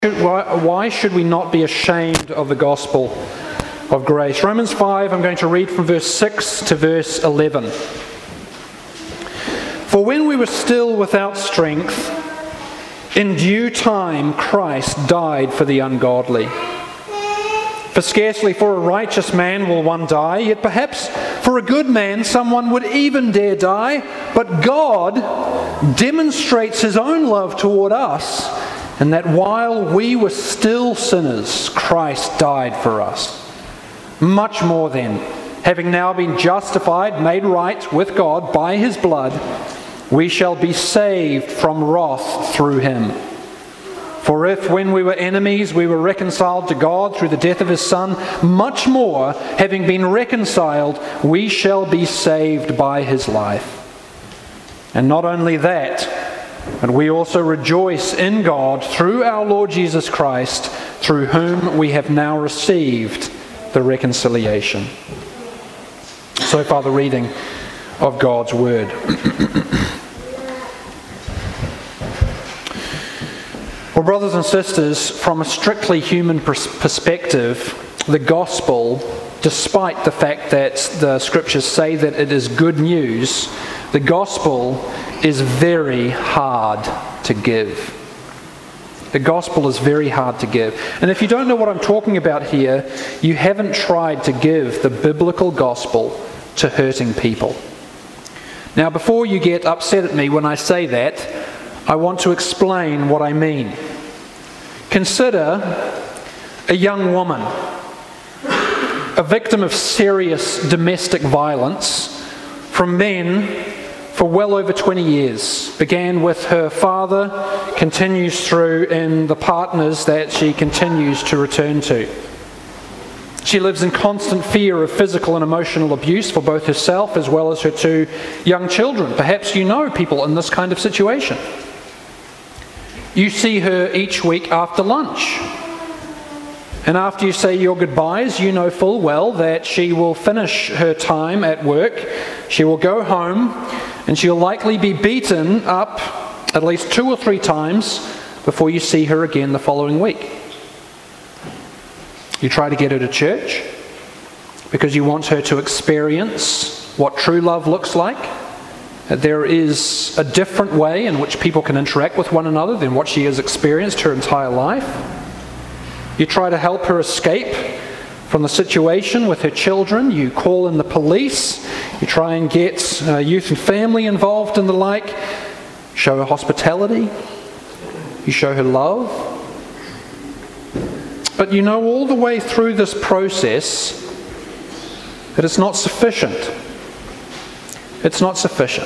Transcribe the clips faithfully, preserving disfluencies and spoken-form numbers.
Why, why should we not be ashamed of the gospel of grace? Romans five, I'm going to read from verse six to verse eleven. For when we were still without strength, in due time Christ died for the ungodly. For scarcely for a righteous man will one die, yet perhaps for a good man someone would even dare die. But God demonstrates his own love toward us, and that while we were still sinners, Christ died for us. Much more then, having now been justified, made right with God by his blood, we shall be saved from wrath through him. For if when we were enemies we were reconciled to God through the death of his Son, much more, having been reconciled, we shall be saved by his life. And not only that, but we also rejoice in God through our Lord Jesus Christ, through whom we have now received the reconciliation. So far the reading of God's Word. Well, brothers and sisters, from a strictly human perspective, the gospel, despite the fact that the scriptures say that it is good news, the gospel is very hard to give. The gospel is very hard to give. And if you don't know what I'm talking about here, you haven't tried to give the biblical gospel to hurting people. Now, before you get upset at me when I say that, I want to explain what I mean. Consider a young woman, a victim of serious domestic violence from men for well over twenty years. Began with her father, continues through in the partners that she continues to return to. She lives in constant fear of physical and emotional abuse for both herself as well as her two young children. Perhaps you know people in this kind of situation. You see her each week after lunch. And after you say your goodbyes, you know full well that she will finish her time at work, she will go home, and she'll likely be beaten up at least two or three times before you see her again the following week. You try to get her to church because you want her to experience what true love looks like. There is a different way in which people can interact with one another than what she has experienced her entire life. You try to help her escape from the situation with her children. You call in the police. You try and get uh, youth and family involved and the like. Show her hospitality. You show her love. But you know all the way through this process that it's not sufficient. It's not sufficient.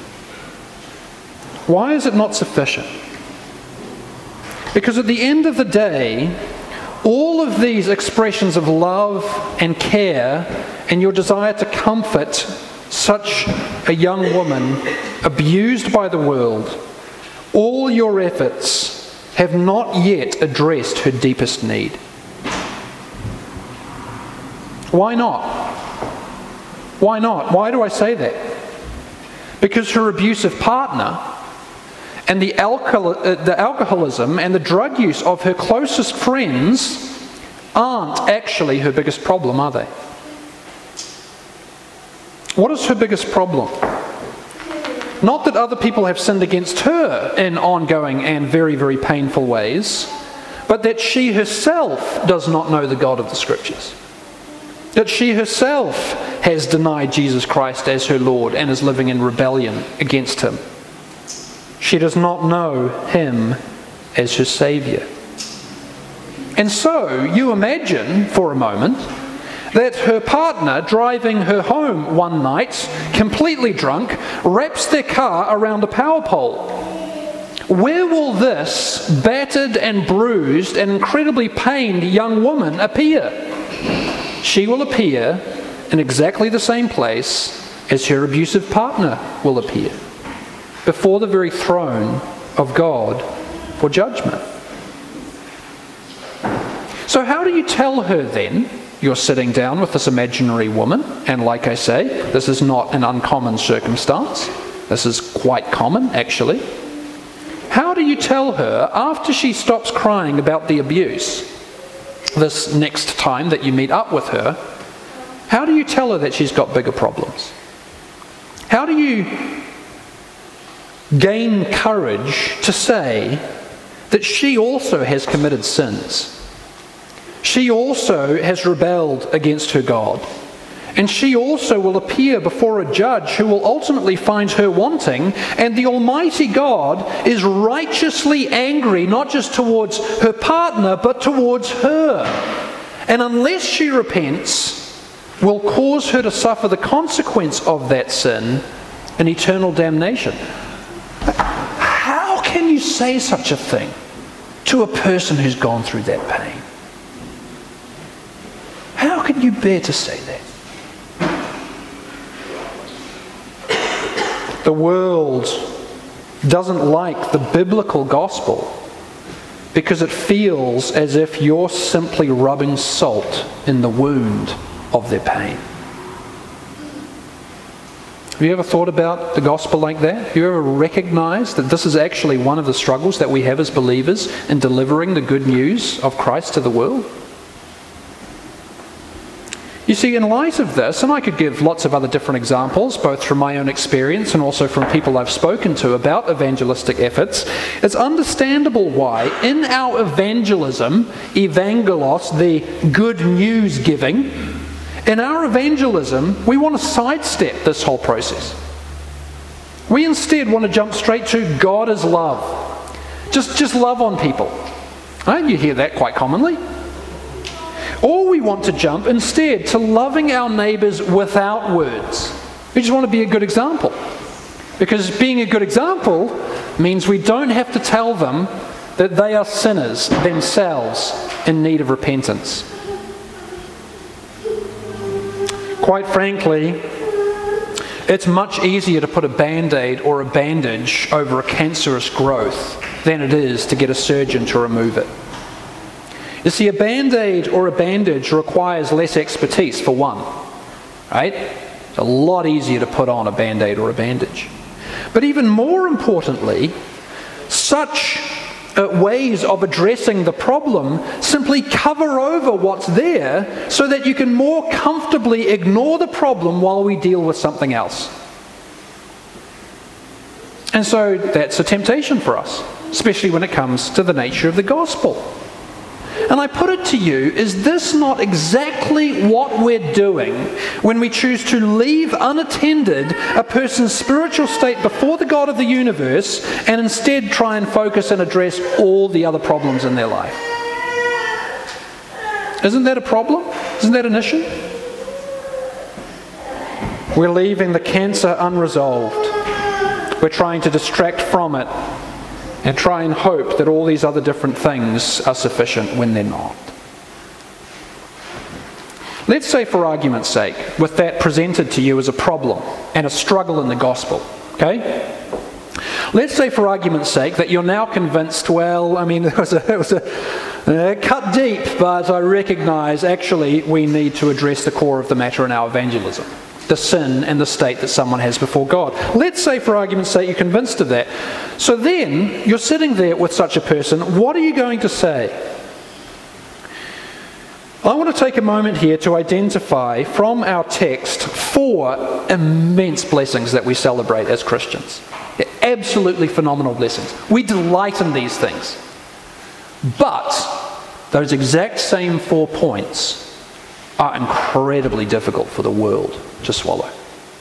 Why is it not sufficient? Because at the end of the day, all of these expressions of love and care and your desire to comfort such a young woman abused by the world, all your efforts have not yet addressed her deepest need. Why not? Why not? Why do I say that? Because her abusive partner and the, alcohol, uh, the alcoholism and the drug use of her closest friends aren't actually her biggest problem, are they? What is her biggest problem? Not that other people have sinned against her in ongoing and very, very painful ways, but that she herself does not know the God of the Scriptures. That she herself has denied Jesus Christ as her Lord and is living in rebellion against him. She does not know him as her Saviour. And so you imagine for a moment that her partner driving her home one night, completely drunk, wraps their car around a power pole. Where will this battered and bruised and incredibly pained young woman appear? She will appear in exactly the same place as her abusive partner will appear, before the very throne of God for judgment. So how do you tell her then, you're sitting down with this imaginary woman, and like I say, this is not an uncommon circumstance, this is quite common actually. how do you tell her after she stops crying about the abuse, this next time that you meet up with her, how do you tell her that she's got bigger problems? How do you gain courage to say that she also has committed sins? She also has rebelled against her God. And she also will appear before a judge who will ultimately find her wanting, and the Almighty God is righteously angry not just towards her partner but towards her. And unless she repents, will cause her to suffer the consequence of that sin, an eternal damnation. How can you say such a thing to a person who's gone through that pain? How can you bear to say that? The world doesn't like the biblical gospel because it feels as if you're simply rubbing salt in the wound of their pain. Have you ever thought about the gospel like that? Have you ever recognized that this is actually one of the struggles that we have as believers in delivering the good news of Christ to the world? You see, in light of this, and I could give lots of other different examples, both from my own experience and also from people I've spoken to about evangelistic efforts, it's understandable why in our evangelism, evangelos, the good news giving, in our evangelism, we want to sidestep this whole process. We instead want to jump straight to God is love. Just, just love on people. Right? You hear that quite commonly. Or we want to jump instead to loving our neighbours without words. We just want to be a good example. Because being a good example means we don't have to tell them that they are sinners themselves in need of repentance. Quite frankly, it's much easier to put a band-aid or a bandage over a cancerous growth than it is to get a surgeon to remove it. You see, a band-aid or a bandage requires less expertise, for one. Right? It's a lot easier to put on a band-aid or a bandage. But even more importantly, such uh, ways of addressing the problem simply cover over what's there so that you can more comfortably ignore the problem while we deal with something else. And so that's a temptation for us, especially when it comes to the nature of the gospel. And I put it to you, is this not exactly what we're doing when we choose to leave unattended a person's spiritual state before the God of the universe and instead try and focus and address all the other problems in their life? Isn't that a problem? Isn't that an issue? We're leaving the cancer unresolved. We're trying to distract from it and try and hope that all these other different things are sufficient when they're not. Let's say, for argument's sake, with that presented to you as a problem and a struggle in the gospel, okay? Let's say, for argument's sake, that you're now convinced, well, I mean, it was a, it was a uh, cut deep, but I recognize actually we need to address the core of the matter in our evangelism. The sin and the state that someone has before God. Let's say, for argument's sake, you're convinced of that. So then, you're sitting there with such a person, what are you going to say? I want to take a moment here to identify from our text four immense blessings that we celebrate as Christians. They're absolutely phenomenal blessings. We delight in these things. But those exact same four points are incredibly difficult for the world to swallow.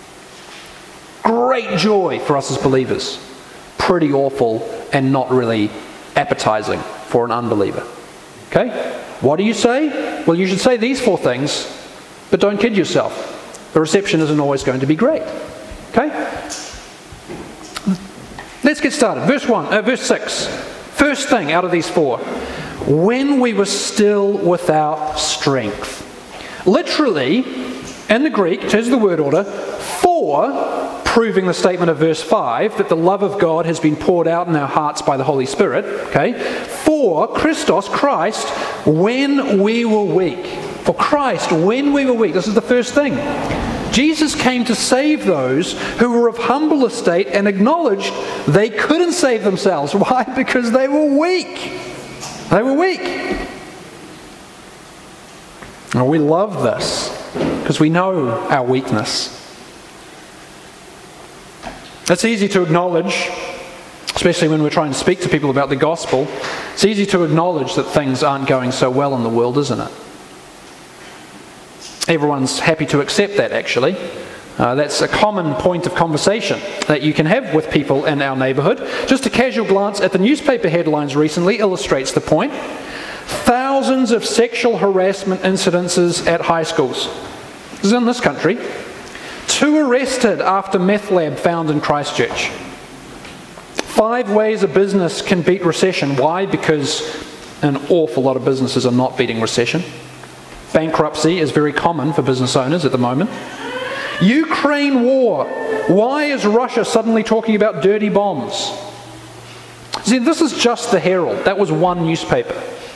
Great joy for us as believers. Pretty awful and not really appetizing for an unbeliever. Okay? What do you say? Well, you should say these four things, but don't kid yourself. The reception isn't always going to be great. Okay? Let's get started. Verse one, uh, verse six. First thing out of these four. When we were still without strength. Literally, in the Greek, in terms of the word order, for, proving the statement of verse five, that the love of God has been poured out in our hearts by the Holy Spirit, okay? For Christos, Christ, when we were weak. For Christ, when we were weak. This is the first thing. Jesus came to save those who were of humble estate and acknowledged they couldn't save themselves. Why? Because they were weak. They were weak. And we love this because we know our weakness. It's easy to acknowledge, especially when we're trying to speak to people about the gospel, it's easy to acknowledge that things aren't going so well in the world, isn't it? Everyone's happy to accept that, actually. Uh, that's a common point of conversation that you can have with people in our neighbourhood. Just a casual glance at the newspaper headlines recently illustrates the point. Thousands of sexual harassment incidences at high schools. This is in this country. Two arrested after meth lab found in Christchurch. Five ways a business can beat recession. Why? Because an awful lot of businesses are not beating recession. Bankruptcy is very common for business owners at the moment. Ukraine war. Why is Russia suddenly talking about dirty bombs? See, this is just the Herald. That was one newspaper.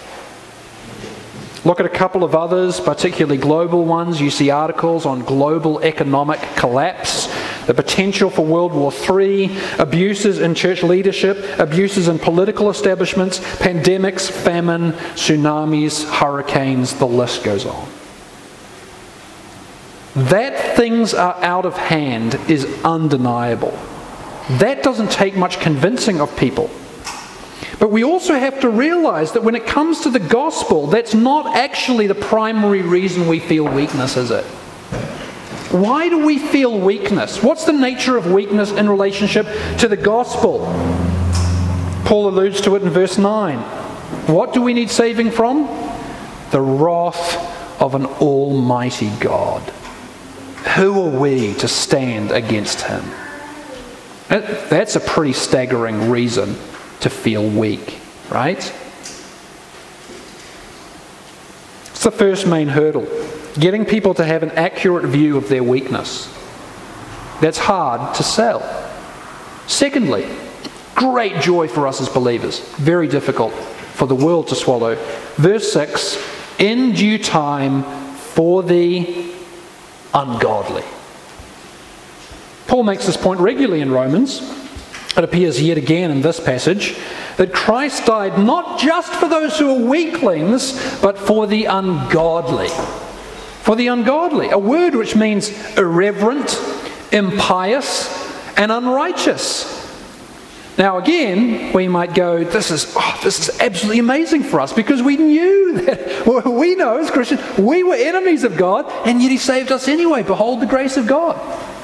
Look at a couple of others, particularly global ones. You see articles on global economic collapse, the potential for World War Three, abuses in church leadership, abuses in political establishments, pandemics, famine, tsunamis, hurricanes, the list goes on. That things are out of hand is undeniable. That doesn't take much convincing of people. But we also have to realize that when it comes to the gospel, that's not actually the primary reason we feel weakness, is it? Why do we feel weakness? What's the nature of weakness in relationship to the gospel? Paul alludes to it in verse nine. What do we need saving from? The wrath of an almighty God. Who are we to stand against him? That's a pretty staggering reason to feel weak, right? It's the first main hurdle. Getting people to have an accurate view of their weakness. That's hard to sell. Secondly, great joy for us as believers. Very difficult for the world to swallow. Verse six, in due time for the ungodly. Paul makes this point regularly in Romans. It appears yet again in this passage that Christ died not just for those who are weaklings, but for the ungodly. For the ungodly, a word which means irreverent, impious, and unrighteous. Now again, we might go, this is oh, this is absolutely amazing for us because we knew that, well, we know as Christians, we were enemies of God, and yet he saved us anyway. Behold the grace of God.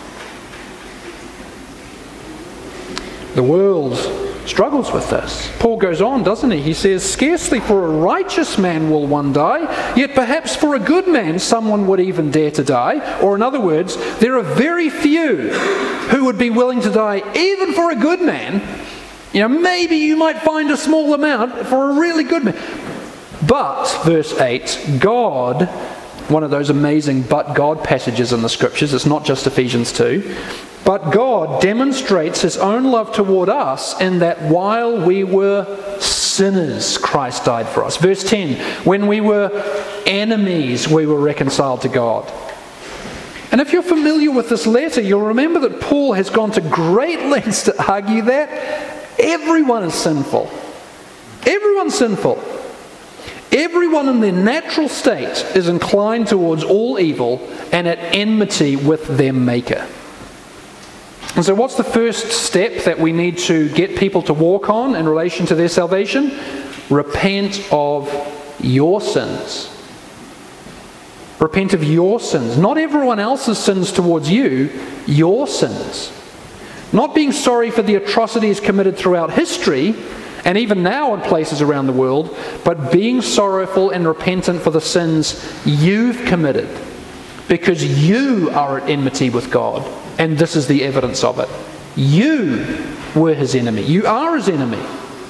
The world struggles with this. Paul goes on, doesn't he? He says, scarcely for a righteous man will one die, yet perhaps for a good man someone would even dare to die. Or in other words, there are very few who would be willing to die even for a good man. You know, maybe you might find a small amount for a really good man. But, verse eight, God, one of those amazing but God passages in the scriptures, it's not just Ephesians two, but God demonstrates his own love toward us in that while we were sinners, Christ died for us. Verse ten, when we were enemies, we were reconciled to God. And if you're familiar with this letter, you'll remember that Paul has gone to great lengths to argue that everyone is sinful. Everyone's sinful. Everyone in their natural state is inclined towards all evil and at enmity with their Maker. And so what's the first step that we need to get people to walk on in relation to their salvation? Repent of your sins. Repent of your sins. Not everyone else's sins towards you, your sins. Not being sorry for the atrocities committed throughout history, and even now in places around the world, but being sorrowful and repentant for the sins you've committed, because you are at enmity with God. And this is the evidence of it. You were his enemy. You are his enemy.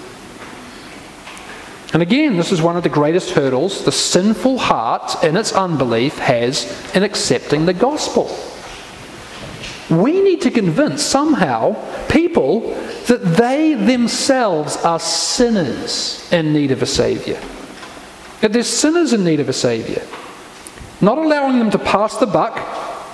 And again, this is one of the greatest hurdles the sinful heart in its unbelief has in accepting the gospel. We need to convince somehow people that they themselves are sinners in need of a Saviour. That they're sinners in need of a Saviour. Not allowing them to pass the buck,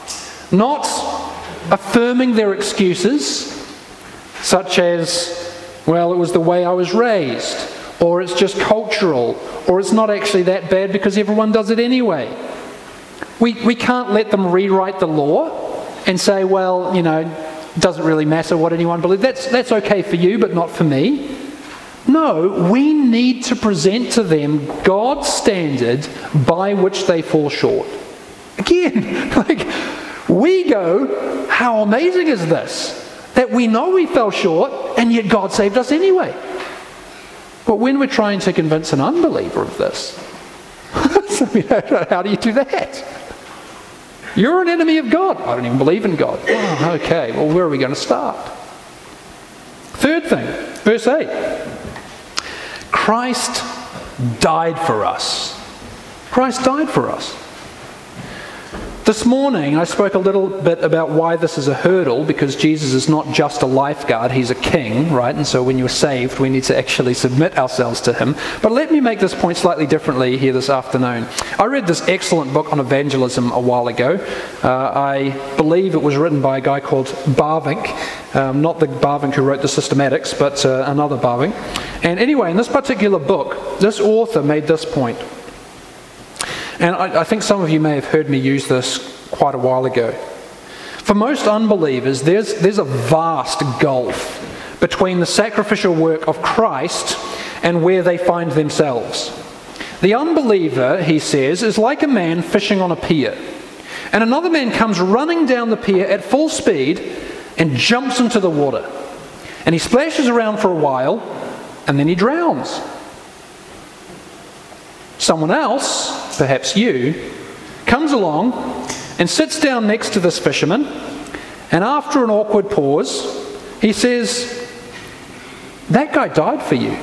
not affirming their excuses, such as, well, it was the way I was raised, or it's just cultural, or it's not actually that bad because everyone does it anyway. We, we can't let them rewrite the law and say, well, you know, it doesn't really matter what anyone believes. That's, that's okay for you, but not for me. No, we need to present to them God's standard by which they fall short. Again, like, we go, how amazing is this? That we know we fell short, and yet God saved us anyway. But when we're trying to convince an unbeliever of this, how do you do that? You're an enemy of God. I don't even believe in God. Oh, okay, well, where are we going to start? Third thing, verse eight. Christ died for us. Christ died for us. This morning I spoke a little bit about why this is a hurdle, because Jesus is not just a lifeguard, he's a king, right? And so when you're saved, we need to actually submit ourselves to him. But let me make this point slightly differently here this afternoon. I read this excellent book on evangelism a while ago. Uh, I believe it was written by a guy called Bavinck, um, not the Bavinck who wrote the Systematics, but uh, another Bavinck. And anyway, in this particular book, this author made this point. And I, I think some of you may have heard me use this quite a while ago. For most unbelievers, there's, there's a vast gulf between the sacrificial work of Christ and where they find themselves. The unbeliever, he says, is like a man fishing on a pier. And another man comes running down the pier at full speed and jumps into the water. And he splashes around for a while, and then he drowns. Someone else, perhaps you, comes along and sits down next to this fisherman, and after an awkward pause, he says, "That guy died for you.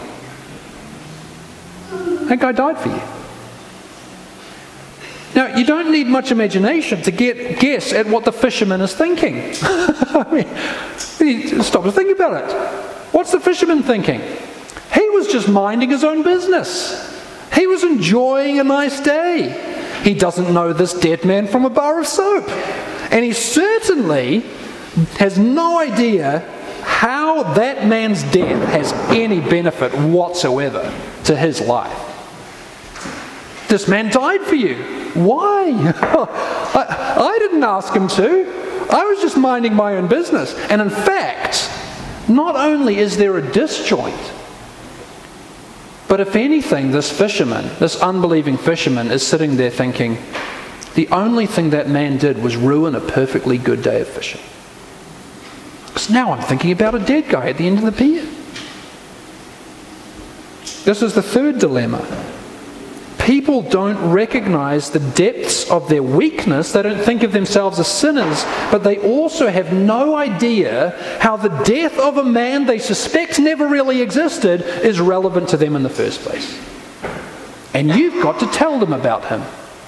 That guy died for you." Now, you don't need much imagination to get guess at what the fisherman is thinking. I mean, stop to think about it. What's the fisherman thinking? He was just minding his own business. He was enjoying a nice day. He doesn't know this dead man from a bar of soap. And he certainly has no idea how that man's death has any benefit whatsoever to his life. This man died for you. Why? I, I didn't ask him to. I was just minding my own business. And in fact, not only is there a disjoint, but if anything, this fisherman, this unbelieving fisherman, is sitting there thinking, the only thing that man did was ruin a perfectly good day of fishing. Because now I'm thinking about a dead guy at the end of the pier. This is the third dilemma. People don't recognize the depths of their weakness. They don't think of themselves as sinners, but they also have no idea how the death of a man they suspect never really existed is relevant to them in the first place. And you've got to tell them about him.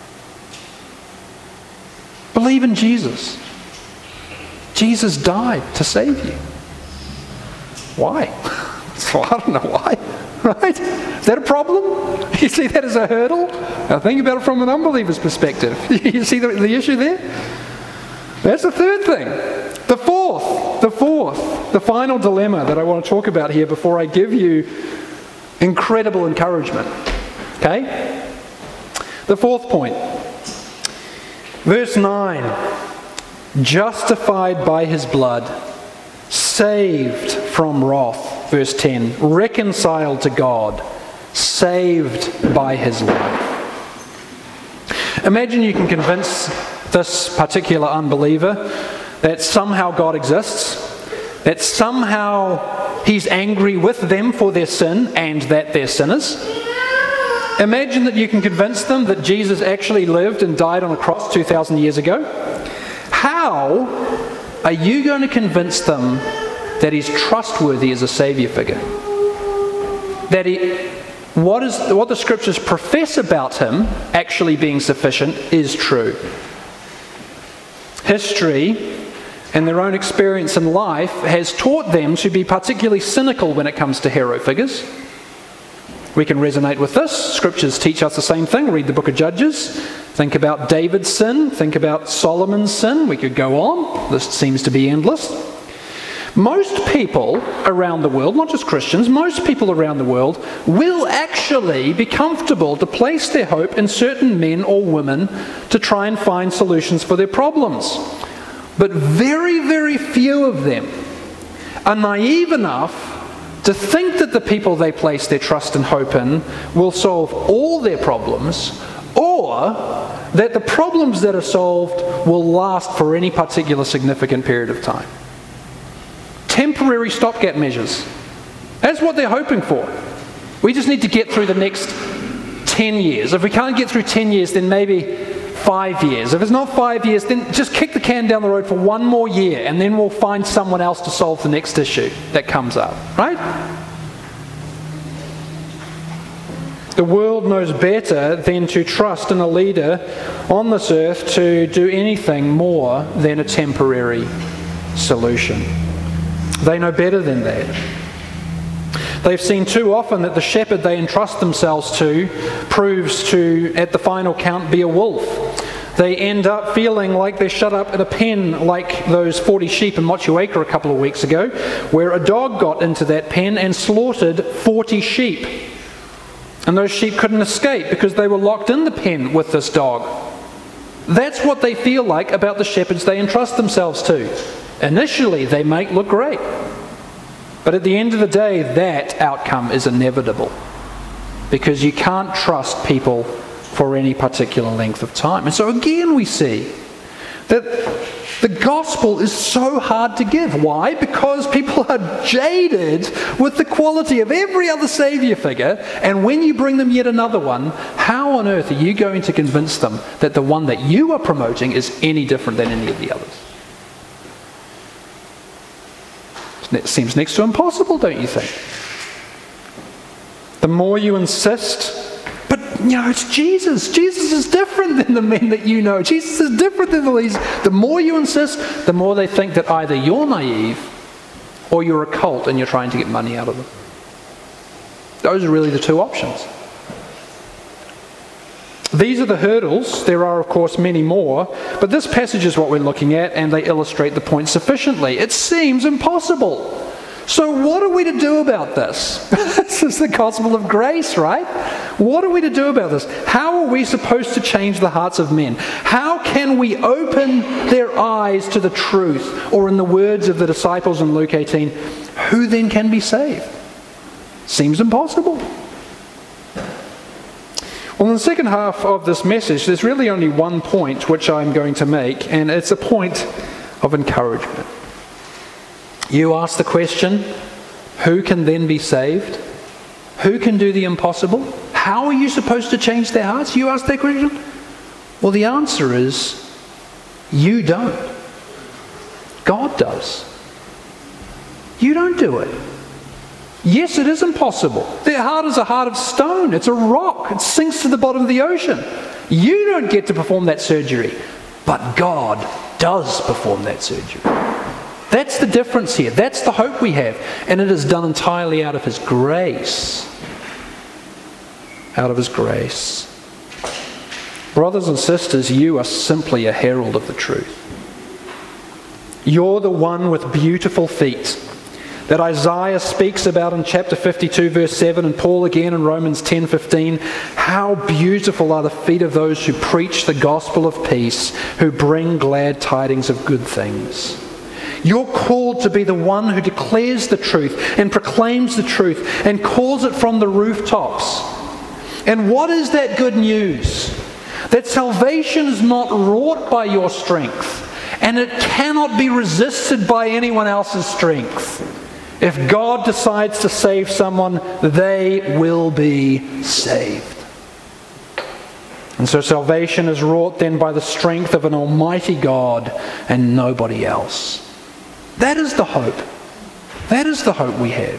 Believe in Jesus. Jesus died to save you. Why? Well, I don't know why. Right? Is that a problem? You see that as a hurdle? Now think about it from an unbeliever's perspective. You see the, the issue there? That's the third thing. The fourth, the fourth, the final dilemma that I want to talk about here before I give you incredible encouragement. Okay? The fourth point. Verse nine. Justified by his blood, saved from wrath. Verse ten, reconciled to God, saved by his life. Imagine you can convince this particular unbeliever that somehow God exists, that somehow he's angry with them for their sin and that they're sinners. Imagine that you can convince them that Jesus actually lived and died on a cross two thousand years ago. How are you going to convince them that he's trustworthy as a saviour figure? That he, what is what the scriptures profess about him actually being sufficient is true. History and their own experience in life has taught them to be particularly cynical when it comes to hero figures. We can resonate with this. Scriptures teach us the same thing. Read the book of Judges. Think about David's sin. Think about Solomon's sin. We could go on. This seems to be endless. Most people around the world, not just Christians, most people around the world will actually be comfortable to place their hope in certain men or women to try and find solutions for their problems. But very, very few of them are naive enough to think that the people they place their trust and hope in will solve all their problems, or that the problems that are solved will last for any particular significant period of time. Temporary stopgap measures. That's what they're hoping for. We just need to get through the next ten years. If we can't get through ten years, then maybe five years. If it's not five years, then just kick the can down the road for one more year, and then we'll find someone else to solve the next issue that comes up. Right? The world knows better than to trust in a leader on this earth to do anything more than a temporary solution. They know better than that. They've seen too often that the shepherd they entrust themselves to proves to, at the final count, be a wolf. They end up feeling like they're shut up in a pen like those forty sheep in Motueka a couple of weeks ago, where a dog got into that pen and slaughtered forty sheep. And those sheep couldn't escape because they were locked in the pen with this dog. That's what they feel like about the shepherds they entrust themselves to. Initially, they might look great. But at the end of the day, that outcome is inevitable. Because you can't trust people for any particular length of time. And so again we see that the gospel is so hard to give. Why? Because people are jaded with the quality of every other saviour figure, and when you bring them yet another one, how on earth are you going to convince them that the one that you are promoting is any different than any of the others? It seems next to impossible, don't you think? The more you insist, but you know, it's Jesus. Jesus is different than the men that you know. Jesus is different than all these. The more you insist, the more they think that either you're naive or you're a cult and you're trying to get money out of them. Those are really the two options. These are the hurdles. There are, of course, many more, but this passage is what we're looking at, and they illustrate the point sufficiently. It seems impossible. So what are we to do about this? This is the gospel of grace, right? What are we to do about this? How are we supposed to change the hearts of men? How can we open their eyes to the truth? Or in the words of the disciples in Luke eighteen, who then can be saved? Seems impossible. Well, in the second half of this message, there's really only one point which I'm going to make, and it's a point of encouragement. You ask the question, who can then be saved? Who can do the impossible? How are you supposed to change their hearts? You ask that question? Well, the answer is, you don't. God does. You don't do it. Yes, it is impossible. Their heart is a heart of stone. It's a rock. It sinks to the bottom of the ocean. You don't get to perform that surgery, but God does perform that surgery. That's the difference here. That's the hope we have. And it is done entirely out of His grace. Out of His grace. Brothers and sisters, you are simply a herald of the truth. You're the one with beautiful feet that Isaiah speaks about in chapter fifty-two verse seven, and Paul again in Romans ten fifteen. How beautiful are the feet of those who preach the gospel of peace, who bring glad tidings of good things. You're called to be the one who declares the truth and proclaims the truth and calls it from the rooftops. And what is that good news? That salvation is not wrought by your strength, and it cannot be resisted by anyone else's strength. If God decides to save someone, they will be saved. And so salvation is wrought then by the strength of an almighty God and nobody else. That is the hope. That is the hope we have.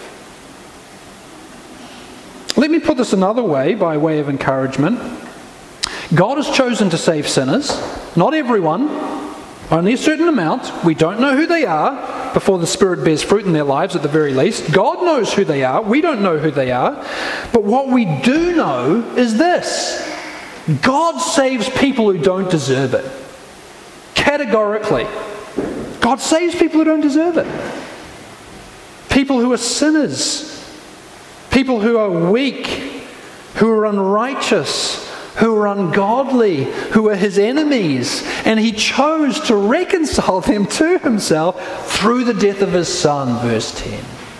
Let me put this another way, by way of encouragement. God has chosen to save sinners, not everyone, only a certain amount. We don't know who they are before the Spirit bears fruit in their lives at the very least. God knows who they are. We don't know who they are. But what we do know is this, God saves people who don't deserve it. Categorically. God saves people who don't deserve it. People who are sinners. People who are weak, who are unrighteous, who are ungodly, who are his enemies. And he chose to reconcile them to himself through the death of his Son, verse ten.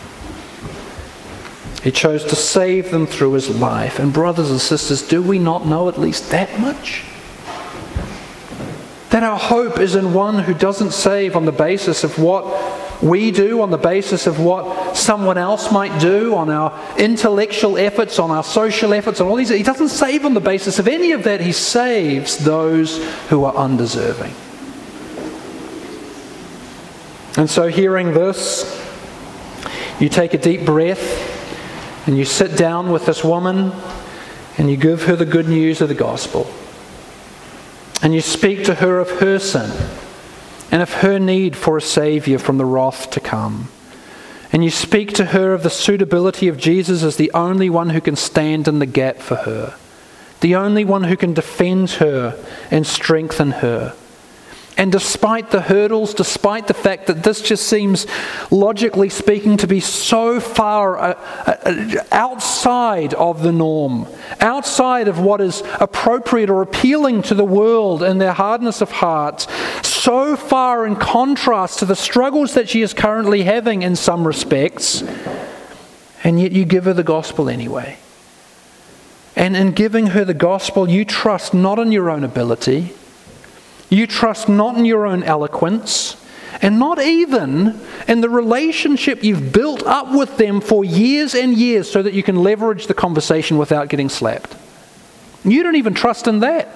He chose to save them through his life. And brothers and sisters, do we not know at least that much? That our hope is in one who doesn't save on the basis of what we do, on the basis of what someone else might do, on our intellectual efforts, on our social efforts, on all these. He doesn't save on the basis of any of that. He saves those who are undeserving. And so hearing this, you take a deep breath and you sit down with this woman and you give her the good news of the gospel. And you speak to her of her sin and of her need for a Saviour from the wrath to come. And you speak to her of the suitability of Jesus as the only one who can stand in the gap for her, the only one who can defend her and strengthen her. And despite the hurdles, despite the fact that this just seems, logically speaking, to be so far uh, uh, outside of the norm, outside of what is appropriate or appealing to the world in their hardness of heart, so far in contrast to the struggles that she is currently having in some respects, and yet you give her the gospel anyway. And in giving her the gospel, you trust not in your own ability, you trust not in your own eloquence, and not even in the relationship you've built up with them for years and years so that you can leverage the conversation without getting slapped. You don't even trust in that.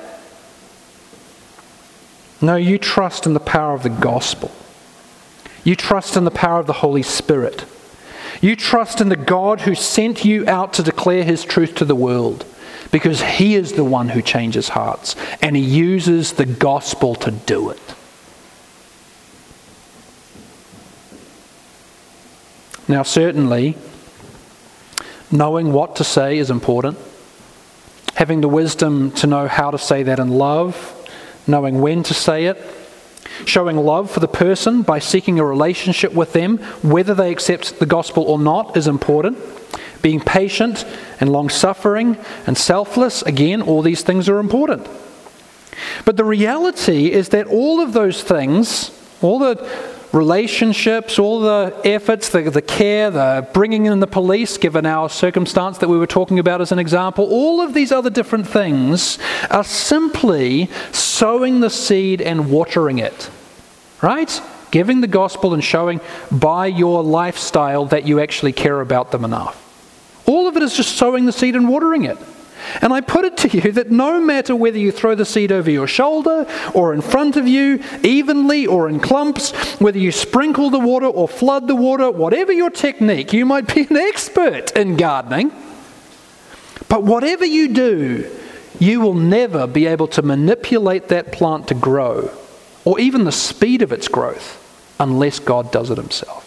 No, you trust in the power of the gospel. You trust in the power of the Holy Spirit. You trust in the God who sent you out to declare his truth to the world. Because he is the one who changes hearts, and he uses the gospel to do it. Now, certainly, knowing what to say is important. Having the wisdom to know how to say that in love, knowing when to say it, showing love for the person by seeking a relationship with them, whether they accept the gospel or not, is important. Being patient and long-suffering and selfless, again, all these things are important. But the reality is that all of those things, all the relationships, all the efforts, the, the care, the bringing in the police, given our circumstance that we were talking about as an example, all of these other different things are simply sowing the seed and watering it, right? Giving the gospel and showing by your lifestyle that you actually care about them enough. All of it is just sowing the seed and watering it. And I put it to you that no matter whether you throw the seed over your shoulder or in front of you, evenly or in clumps, whether you sprinkle the water or flood the water, whatever your technique, you might be an expert in gardening. But whatever you do, you will never be able to manipulate that plant to grow, or even the speed of its growth, unless God does it himself.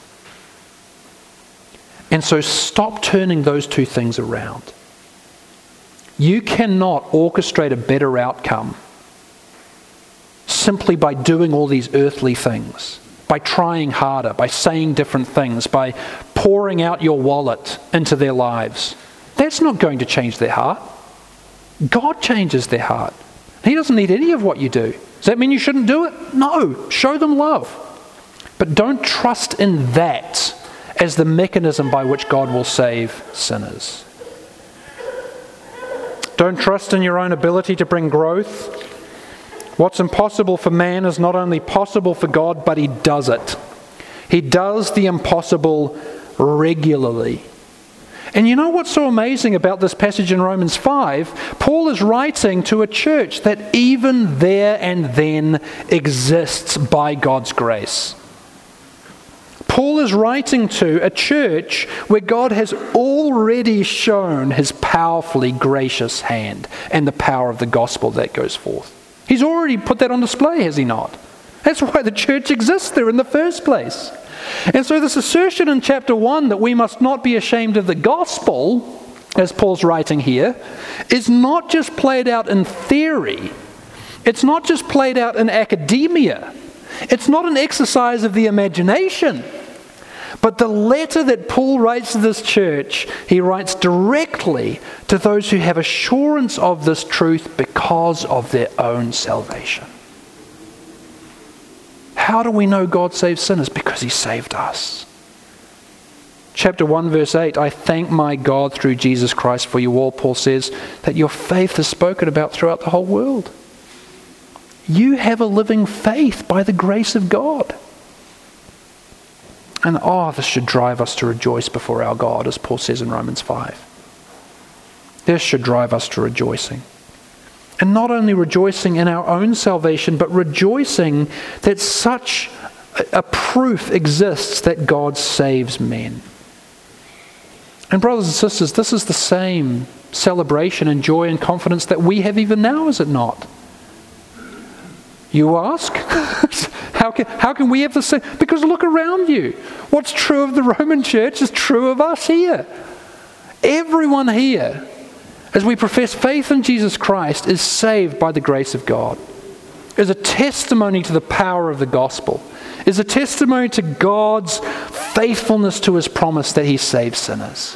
And so stop turning those two things around. You cannot orchestrate a better outcome simply by doing all these earthly things, by trying harder, by saying different things, by pouring out your wallet into their lives. That's not going to change their heart. God changes their heart. He doesn't need any of what you do. Does that mean you shouldn't do it? No. Show them love. But don't trust in that as the mechanism by which God will save sinners. Don't trust in your own ability to bring growth. What's impossible for man is not only possible for God, but he does it. He does the impossible regularly. And you know what's so amazing about this passage in Romans five? Paul is writing to a church that even there and then exists by God's grace. Paul is writing to a church where God has already shown his powerfully gracious hand and the power of the gospel that goes forth. He's already put that on display, has he not? That's why the church exists there in the first place. And so this assertion in chapter one that we must not be ashamed of the gospel as Paul's writing here, is not just played out in theory. It's not just played out in academia. It's not an exercise of the imagination. But the letter that Paul writes to this church, he writes directly to those who have assurance of this truth because of their own salvation. How do we know God saves sinners? Because he saved us. Chapter one, verse eight, I thank my God through Jesus Christ for you all, Paul says, that your faith is spoken about throughout the whole world. You have a living faith by the grace of God. And oh, this should drive us to rejoice before our God, as Paul says in Romans five. This should drive us to rejoicing. And not only rejoicing in our own salvation, but rejoicing that such a proof exists that God saves men. And brothers and sisters, this is the same celebration and joy and confidence that we have even now, is it not? You ask? how can, how can we have the same? Because look around you. What's true of the Roman church is true of us here. Everyone here, as we profess faith in Jesus Christ, is saved by the grace of God. Is a testimony to the power of the gospel. Is a testimony to God's faithfulness to his promise that he saves sinners.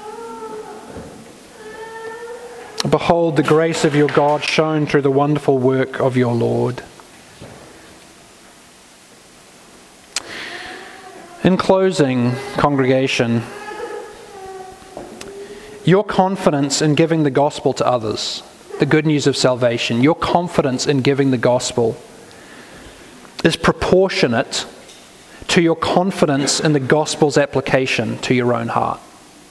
Behold the grace of your God shown through the wonderful work of your Lord. In closing, congregation, your confidence in giving the gospel to others, the good news of salvation, your confidence in giving the gospel is proportionate to your confidence in the gospel's application to your own heart.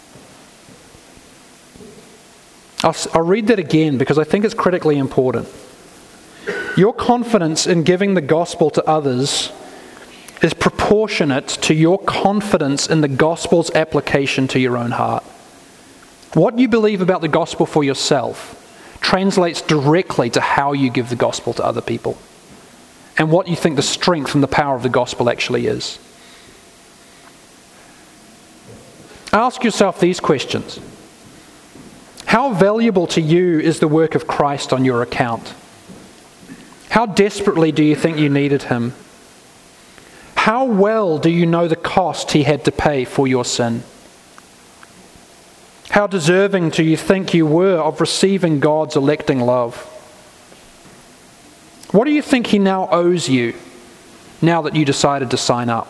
I'll, I'll read that again because I think it's critically important. Your confidence in giving the gospel to others is proportionate to your confidence in the gospel's application to your own heart. What you believe about the gospel for yourself translates directly to how you give the gospel to other people and what you think the strength and the power of the gospel actually is. Ask yourself these questions. How valuable to you is the work of Christ on your account? How desperately do you think you needed him? How well do you know the cost he had to pay for your sin? How deserving do you think you were of receiving God's electing love? What do you think he now owes you, now that you decided to sign up?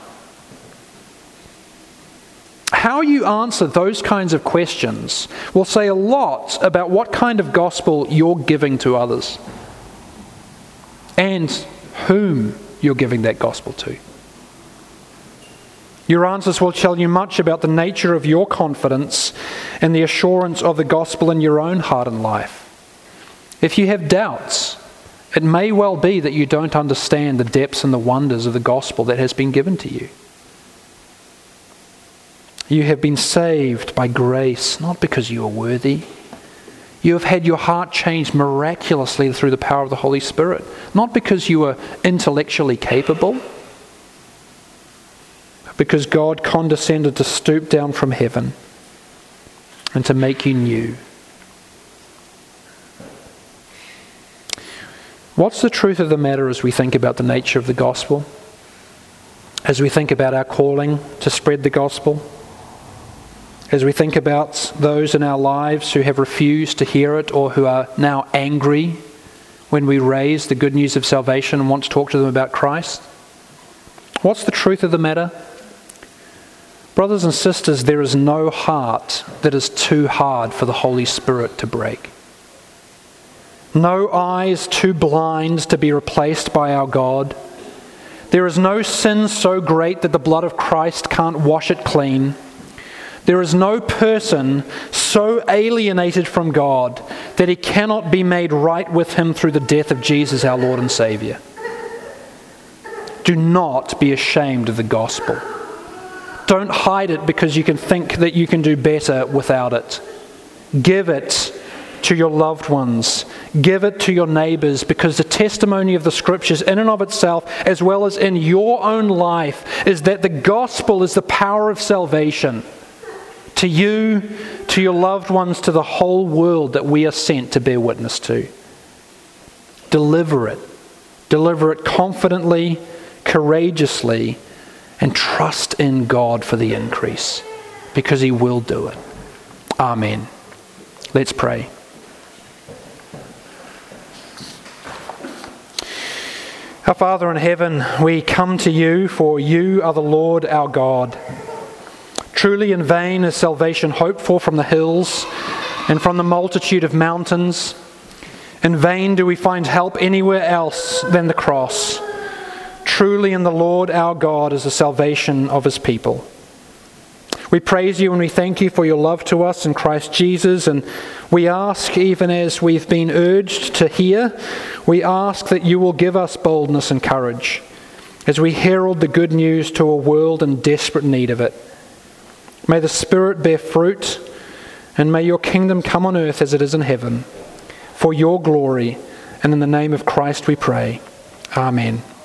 How you answer those kinds of questions will say a lot about what kind of gospel you're giving to others and whom you're giving that gospel to. Your answers will tell you much about the nature of your confidence and the assurance of the gospel in your own heart and life. If you have doubts, it may well be that you don't understand the depths and the wonders of the gospel that has been given to you. You have been saved by grace, not because you are worthy. You have had your heart changed miraculously through the power of the Holy Spirit, not because you are intellectually capable, because God condescended to stoop down from heaven and to make you new. What's the truth of the matter as we think about the nature of the gospel? As we think about our calling to spread the gospel? As we think about those in our lives who have refused to hear it or who are now angry when we raise the good news of salvation and want to talk to them about Christ? What's the truth of the matter? Brothers and sisters, there is no heart that is too hard for the Holy Spirit to break. No eyes too blind to be replaced by our God. There is no sin so great that the blood of Christ can't wash it clean. There is no person so alienated from God that he cannot be made right with him through the death of Jesus, our Lord and Savior. Do not be ashamed of the gospel. Don't hide it because you can think that you can do better without it. Give it to your loved ones. Give it to your neighbors, because the testimony of the Scriptures in and of itself, as well as in your own life, is that the gospel is the power of salvation to you, to your loved ones, to the whole world that we are sent to bear witness to. Deliver it. Deliver it confidently, courageously, and trust in God for the increase, because He will do it. Amen. Let's pray. Our Father in heaven, we come to you, for you are the Lord our God. Truly in vain is salvation hoped for from the hills and from the multitude of mountains. In vain do we find help anywhere else than the cross. Truly in the Lord our God is the salvation of His people. We praise you and we thank you for your love to us in Christ Jesus, and we ask, even as we've been urged to hear, we ask that you will give us boldness and courage as we herald the good news to a world in desperate need of it. May the Spirit bear fruit, and may your kingdom come on earth as it is in heaven, for your glory, and in the name of Christ we pray. Amen.